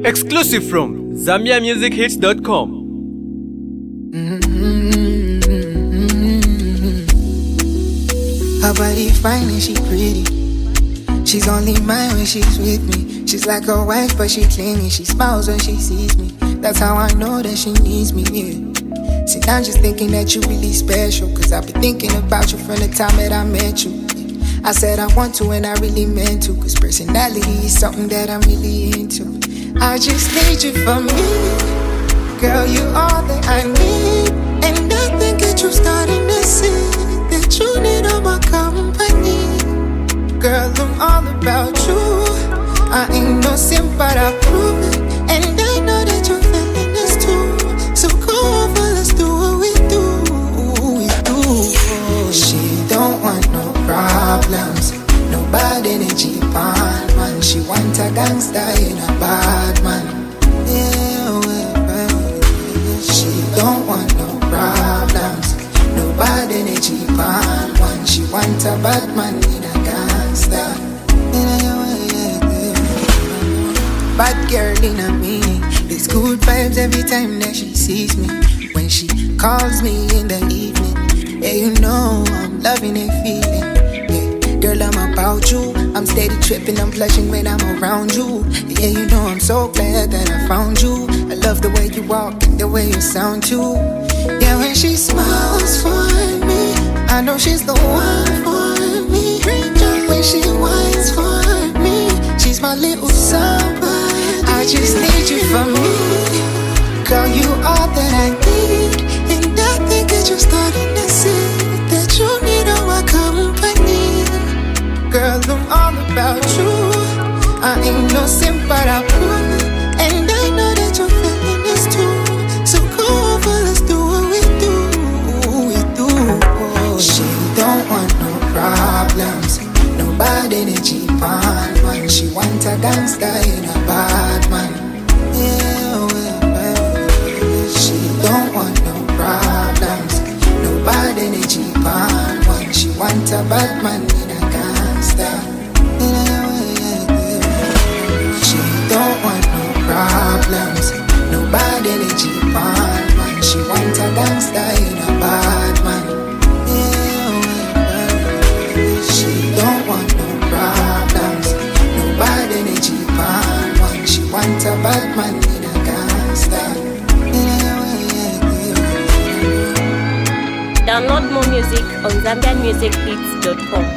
Exclusive from ZambiaMusicHits.com. Her body fine and she pretty. She's only mine when she's with me. She's like a wife but she clingy. She smiles when she sees me. That's how I know that she needs me, yeah. See, I'm just thinking that you really special, cause I've been thinking about you from the time that I met you. I said I want to and I really meant to, cause personality is something that I'm really into. I just need you for me. Girl, you all that I need. And I think that you're starting to see that you need all my company. Girl, I'm all about you. I ain't no simp, but I prove it. And I know that you're feeling this too. So come over, let's do what we do. She don't want no problems. No bad energy, man. She want a gangster in a bad man. Yeah, well. She don't want no problems. No bad energy, man. She want a bad man in a gangster. Bad girl in a meaning. There's good vibes every time that she sees me. When she calls me in the evening, yeah, you know I'm loving and feeling. Yeah, girl, I'm about you. I'm steady tripping, I'm blushing when I'm around you. Yeah, you know I'm so glad that I found you. I love the way you walk and the way you sound too. Yeah, when she smiles for me, I know she's the one for me. When she whines for me, she's my little somebody. I just need you for me. Girl, you all that I need. And I think that you're starting to see that you need all my company. Girl, I'm all about you. I ain't no simp, but I prove it. And I know that you're feeling this too. So come over, let's do what we do. She don't want no problems. No bad energy, man. She want a gangster in a bad man. Yeah, well. She don't want no problems. No bad energy, man. She want a bad man in a gangster. She don't want no problems. No bad energy, man. She want a gangster in a bad man. Yeah, well. She don't want no problems. No bad energy, man. She want a bad man in a gangster. Download more music on ZambiaMusicHits.com.